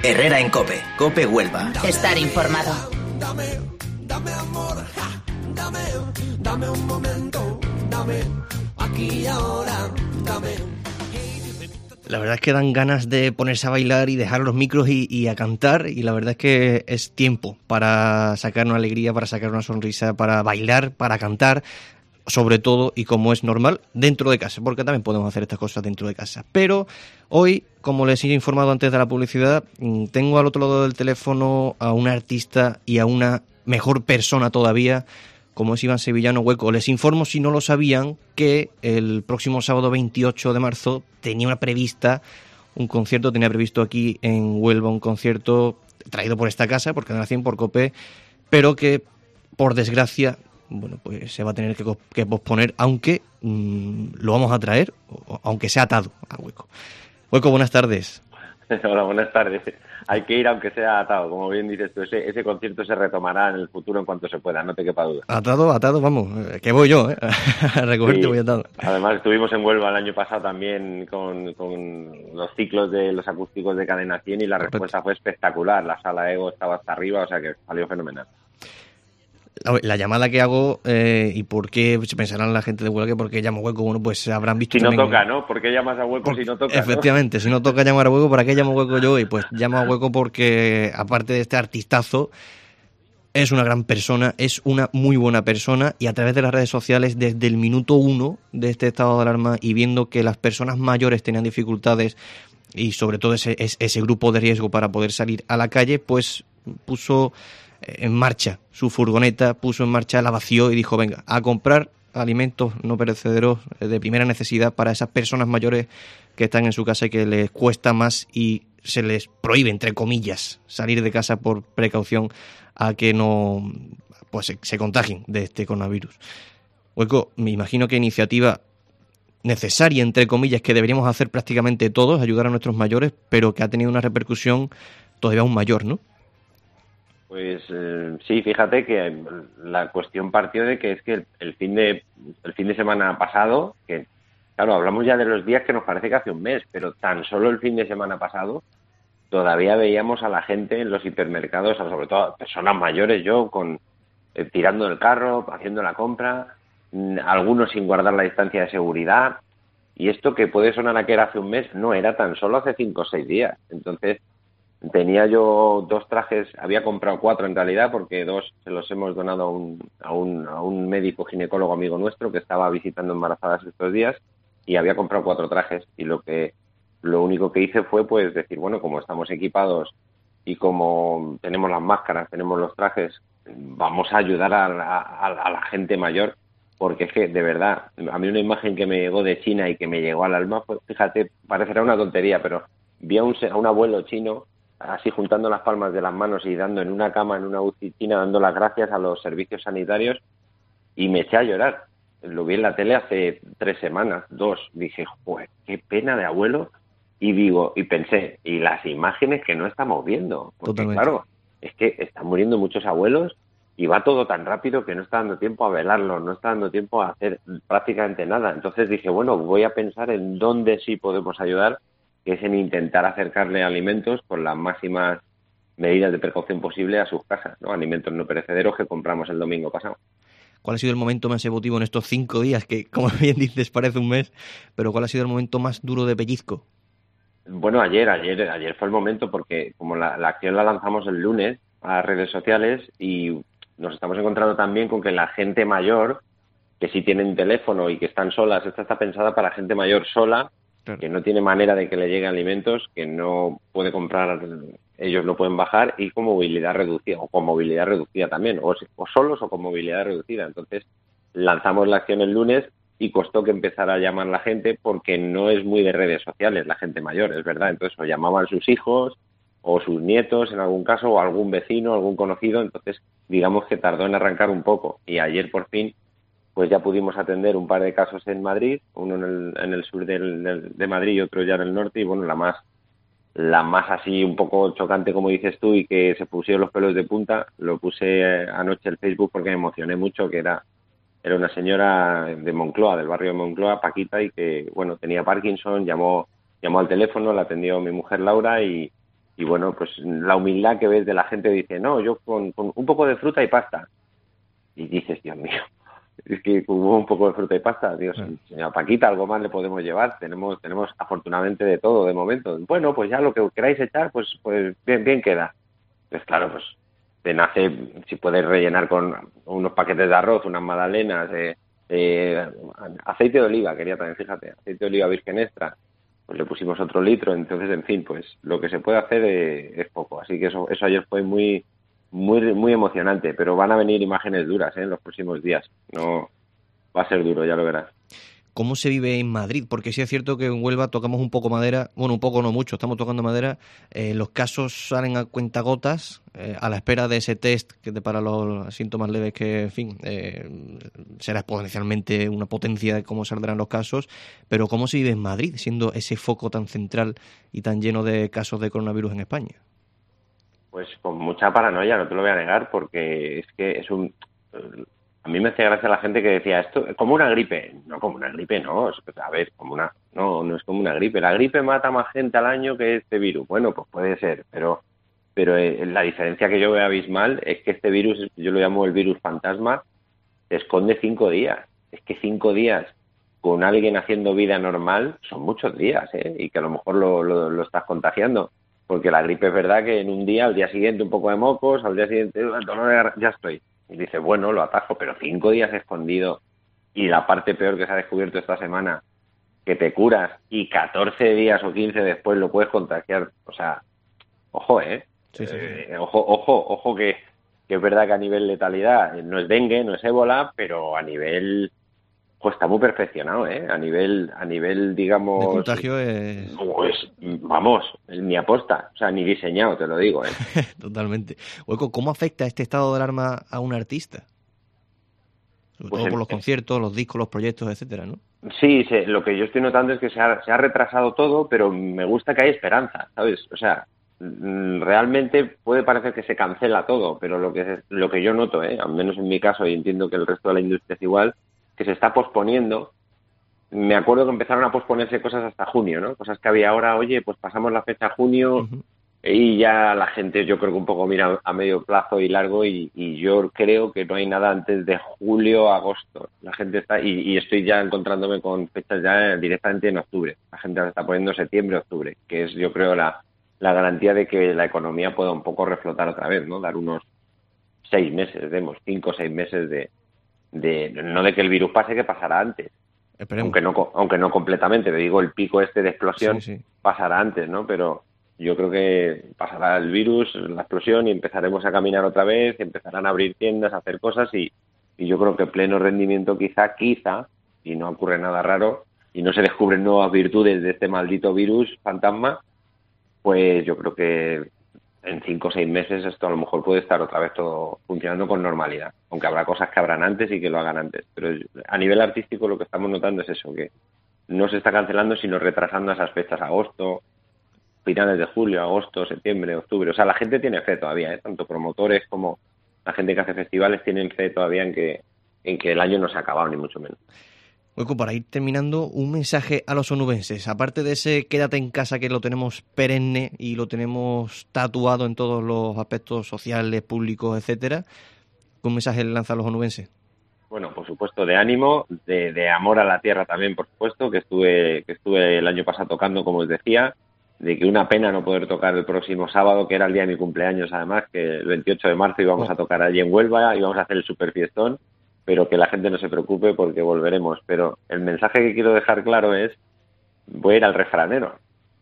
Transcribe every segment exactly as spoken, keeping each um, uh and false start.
Herrera en COPE, COPE Huelva. Estar informado. Dame, dame amor, ja, dame, dame un momento, dame, aquí y ahora, dame. La verdad es que dan ganas de ponerse a bailar y dejar los micros y, y a cantar, y la verdad es que es tiempo para sacar una alegría, para sacar una sonrisa, para bailar, para cantar, sobre todo, y como es normal, dentro de casa, porque también podemos hacer estas cosas dentro de casa. Pero hoy, como les he informado antes de la publicidad, tengo al otro lado del teléfono a una artista y a una mejor persona todavía, como es Iván Sevillano Hueco. Les informo, si no lo sabían, que el próximo sábado veintiocho de marzo tenía una prevista, un concierto, tenía previsto aquí en Huelva, un concierto traído por esta casa, por Cadena cien, por COPE, pero que, por desgracia, bueno, pues se va a tener que, que posponer, aunque mmm, lo vamos a traer, aunque sea atado a Hueco. Hueco, buenas tardes. Hola, buenas tardes. Hay que ir aunque sea atado, como bien dices tú. Ese, ese concierto se retomará en el futuro en cuanto se pueda, no te quepa duda. Atado, atado, vamos, que voy yo, ¿eh? A recogerte Sí. voy atado. Además, estuvimos en Huelva el año pasado también con, con los ciclos de los acústicos de Cadena cien y la Correcto. respuesta fue espectacular. La sala Ego estaba hasta arriba, o sea que salió fenomenal. La, la llamada que hago, eh, y por qué se pensarán la gente de Huelva que por qué llamo Hueco, bueno, pues habrán visto Si no también... toca, ¿no? ¿Por qué llamas a Hueco Por- si no toca? Efectivamente, ¿no? si no toca llamar a Hueco, ¿para qué llamo Hueco yo? Y pues llamo a Hueco porque, aparte de este artistazo, es una gran persona, es una muy buena persona, y a través de las redes sociales, desde el minuto uno de este estado de alarma, y viendo que las personas mayores tenían dificultades y sobre todo ese, ese grupo de riesgo para poder salir a la calle, pues puso en marcha su furgoneta, puso en marcha, la vació y dijo, venga, a comprar alimentos no perecederos de primera necesidad para esas personas mayores que están en su casa y que les cuesta más y se les prohíbe, entre comillas, salir de casa por precaución a que no pues se, se contagien de este coronavirus. Hueco, me imagino que iniciativa necesaria, entre comillas, que deberíamos hacer prácticamente todos, ayudar a nuestros mayores, pero que ha tenido una repercusión todavía aún mayor, ¿no? Pues eh, sí, fíjate que la cuestión partió de que es que el, el fin de el fin de semana pasado, que claro, hablamos ya de los días que nos parece que hace un mes, pero tan solo el fin de semana pasado todavía veíamos a la gente en los hipermercados, sobre todo a personas mayores, yo con eh, tirando el carro, haciendo la compra, mmm, algunos sin guardar la distancia de seguridad, y esto que puede sonar a que era hace un mes, no, era tan solo hace cinco o seis días. Entonces tenía yo dos trajes, había comprado cuatro en realidad, porque dos se los hemos donado a un, a un, a un médico ginecólogo amigo nuestro que estaba visitando embarazadas estos días, y había comprado cuatro trajes, y lo que lo único que hice fue pues decir, bueno, como estamos equipados y como tenemos las máscaras, tenemos los trajes, vamos a ayudar a, a, a la gente mayor, porque es que, de verdad, a mí una imagen que me llegó de China y que me llegó al alma, pues fíjate, parecerá una tontería, pero vi a un, a un abuelo chino así juntando las palmas de las manos y dando en una cama, en una U C I china, dando las gracias a los servicios sanitarios, y me eché a llorar. Lo vi en la tele hace tres semanas, dos. Dije, joder, qué pena de abuelo. Y digo, y pensé, y las imágenes que no estamos viendo. Porque Totalmente. claro, es que están muriendo muchos abuelos y va todo tan rápido que no está dando tiempo a velarlos, no está dando tiempo a hacer prácticamente nada. Entonces dije, bueno, voy a pensar en dónde sí podemos ayudar, que es en intentar acercarle alimentos con las máximas medidas de precaución posible a sus casas, ¿no? Alimentos no perecederos que compramos el domingo pasado. ¿Cuál ha sido el momento más emotivo en estos cinco días? Que, como bien dices, parece un mes, pero ¿cuál ha sido el momento más duro de pellizco? Bueno, ayer, ayer, ayer fue el momento, porque como la, la acción la lanzamos el lunes a las redes sociales, y nos estamos encontrando también con que la gente mayor, que sí tienen teléfono y que están solas, esta está pensada para gente mayor sola, claro, que no tiene manera de que le lleguen alimentos, que no puede comprar, ellos lo pueden bajar, y con movilidad reducida, o con movilidad reducida también, o, o solos o con movilidad reducida. Entonces lanzamos la acción el lunes y costó que empezara a llamar la gente, porque no es muy de redes sociales la gente mayor, es verdad. Entonces o llamaban sus hijos o sus nietos en algún caso, o algún vecino, algún conocido. Entonces digamos que tardó en arrancar un poco, y ayer por fin pues ya pudimos atender un par de casos en Madrid, uno en el, en el sur del, del, de Madrid y otro ya en el norte. Y bueno, la más la más así un poco chocante, como dices tú, y que se pusieron los pelos de punta, lo puse anoche en Facebook porque me emocioné mucho, que era era una señora de Moncloa, del barrio de Moncloa, Paquita, y que bueno, tenía Parkinson, llamó llamó al teléfono, la atendió mi mujer Laura, y y bueno, pues la humildad que ves de la gente dice, no, yo con, con un poco de fruta y pasta. Y dices, Dios mío, es que con un poco de fruta y pasta, Dios, sí. Señora Paquita, algo más le podemos llevar, tenemos tenemos afortunadamente de todo de momento. Bueno, pues ya lo que queráis echar, pues pues bien bien queda. Pues claro, pues te nace, si puedes rellenar con unos paquetes de arroz, unas magdalenas, eh, eh, aceite de oliva, quería también, fíjate, aceite de oliva virgen extra, pues le pusimos otro litro, entonces, en fin, pues lo que se puede hacer eh, es poco, así que eso eso ayer fue muy muy muy emocionante, pero van a venir imágenes duras, ¿eh? En los próximos días, no va a ser duro, ya lo verás. ¿Cómo se vive en Madrid? Porque sí es cierto que en Huelva tocamos un poco madera, bueno, un poco no mucho, estamos tocando madera, eh, los casos salen a cuentagotas, eh, a la espera de ese test que te para los síntomas leves que, en fin, eh, será exponencialmente una potencia de cómo saldrán los casos, pero ¿cómo se vive en Madrid, siendo ese foco tan central y tan lleno de casos de coronavirus en España? Pues con mucha paranoia, no te lo voy a negar, porque es que es un... A mí me hace gracia la gente que decía, esto como una gripe. No, como una gripe no, a ver, como una... No, no es como una gripe. La gripe mata más gente al año que este virus. Bueno, pues puede ser, pero pero eh, la diferencia que yo veo abismal es que este virus, yo lo llamo el virus fantasma, se esconde cinco días. Es que cinco días con alguien haciendo vida normal son muchos días, ¿eh? Y que a lo mejor lo, lo, lo estás contagiando. Porque la gripe es verdad que en un día, al día siguiente un poco de mocos, al día siguiente el dolor de gar- ya estoy. Y dice, bueno, lo atajo, pero cinco días escondido. Y la parte peor que se ha descubierto esta semana, que te curas y catorce días o quince después lo puedes contagiar. O sea, ojo, ¿eh? Sí, sí, sí. eh ojo, ojo, ojo que, que es verdad que a nivel letalidad no es dengue, no es ébola, pero a nivel... Pues está muy perfeccionado, ¿eh? A nivel, a nivel, digamos... De contagio es... Pues, vamos, ni aposta, o sea, ni diseñado, te lo digo, ¿eh? Totalmente. Hueco, ¿cómo afecta este estado de alarma a un artista? Sobre Pues todo en, por los conciertos, los discos, los proyectos, etcétera, ¿no? Sí, sí, lo que yo estoy notando es que se ha, se ha retrasado todo, pero me gusta que hay esperanza, ¿sabes? O sea, realmente puede parecer que se cancela todo, pero lo que lo que yo noto, ¿eh? Al menos en mi caso, y entiendo que el resto de la industria es igual, que se está posponiendo. Me acuerdo que empezaron a posponerse cosas hasta junio, ¿no? Cosas que había ahora, oye, pues pasamos la fecha a junio uh-huh. y ya la gente yo creo que un poco mira a medio plazo y largo y, y yo creo que no hay nada antes de julio, agosto. La gente está, y, y estoy ya encontrándome con fechas ya directamente en octubre. La gente se está poniendo septiembre, octubre, que es yo creo la, la garantía de que la economía pueda un poco reflotar otra vez, ¿no? Dar unos seis meses, demos cinco o seis meses de, de, no de que el virus pase, que pasará antes. Esperemos. Aunque no, aunque no completamente, te digo, el pico este de explosión sí, sí. pasará antes, ¿no? Pero yo creo que pasará el virus, la explosión y empezaremos a caminar otra vez, empezarán a abrir tiendas, a hacer cosas y, y yo creo que pleno rendimiento quizá, quizá, y no ocurre nada raro y no se descubren nuevas virtudes de este maldito virus fantasma, pues yo creo que en cinco o seis meses esto a lo mejor puede estar otra vez todo funcionando con normalidad, aunque habrá cosas que habrán antes y que lo hagan antes. Pero a nivel artístico lo que estamos notando es eso, que no se está cancelando sino retrasando esas fechas, agosto, finales de julio, agosto, septiembre, octubre. O sea, la gente tiene fe todavía, ¿eh? Tanto promotores como la gente que hace festivales tienen fe todavía en que, en que el año no se ha acabado, ni mucho menos. Hueco, para ir terminando, un mensaje a los onubenses. Aparte de ese quédate en casa que lo tenemos perenne y lo tenemos tatuado en todos los aspectos sociales, públicos, etcétera, ¿qué mensaje le lanza a los onubenses? Bueno, por supuesto, de ánimo, de, de amor a la tierra también, por supuesto, que estuve, que estuve el año pasado tocando, como os decía, de que una pena no poder tocar el próximo sábado, que era el día de mi cumpleaños, además, que el veintiocho de marzo íbamos oh. a tocar allí en Huelva, íbamos a hacer el super fiestón, pero que la gente no se preocupe porque volveremos. Pero el mensaje que quiero dejar claro es, voy a ir al refranero,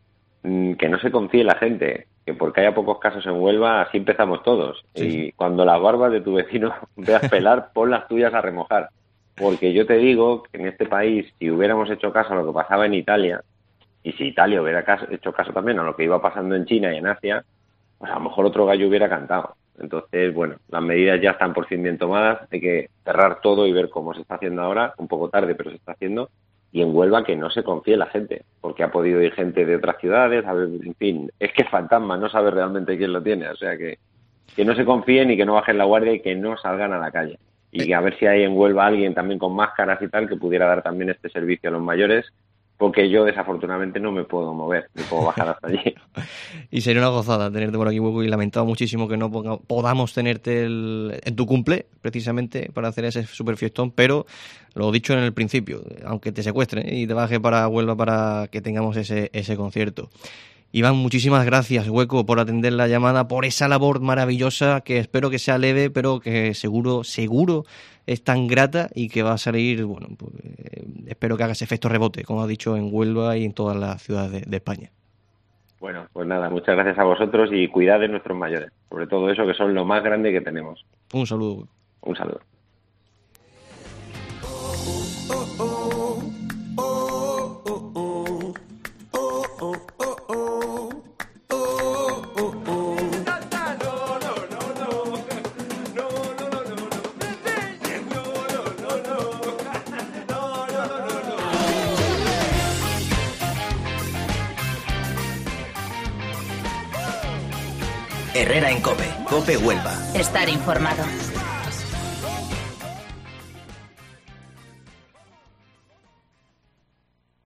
que no se confíe la gente, que porque haya pocos casos en Huelva, así empezamos todos. Sí, y sí. Cuando las barbas de tu vecino veas pelar, pon las tuyas a remojar. Porque yo te digo que en este país, si hubiéramos hecho caso a lo que pasaba en Italia, y si Italia hubiera caso, hecho caso también a lo que iba pasando en China y en Asia, pues a lo mejor otro gallo hubiera cantado. Entonces, bueno, las medidas ya están por fin bien tomadas, hay que cerrar todo y ver cómo se está haciendo ahora, un poco tarde, pero se está haciendo, y en Huelva que no se confíe la gente, porque ha podido ir gente de otras ciudades, a ver, en fin, es que es fantasma, no sabe realmente quién lo tiene, o sea que, que no se confíen y que no bajen la guardia y que no salgan a la calle. Y a ver si hay en Huelva alguien también con máscaras y tal que pudiera dar también este servicio a los mayores, porque yo desafortunadamente no me puedo mover, no puedo bajar hasta allí. Y sería una gozada tenerte por aquí, Hueco, y lamentado muchísimo que no ponga, podamos tenerte el, en tu cumple, precisamente, para hacer ese super fiestón, pero lo dicho en el principio, aunque te secuestren y te baje para Huelva para que tengamos ese, ese concierto. Iván, muchísimas gracias, Hueco, por atender la llamada, por esa labor maravillosa que espero que sea leve, pero que seguro, seguro es tan grata y que va a salir, bueno, pues, eh, espero que haga ese efecto rebote, como ha dicho, en Huelva y en todas las ciudades de, de España. Bueno, pues nada, muchas gracias a vosotros y cuidad de nuestros mayores, sobre todo eso, que son lo más grande que tenemos. Un saludo, Hueco. Un saludo. Herrera en COPE, COPE Huelva. Estar informado.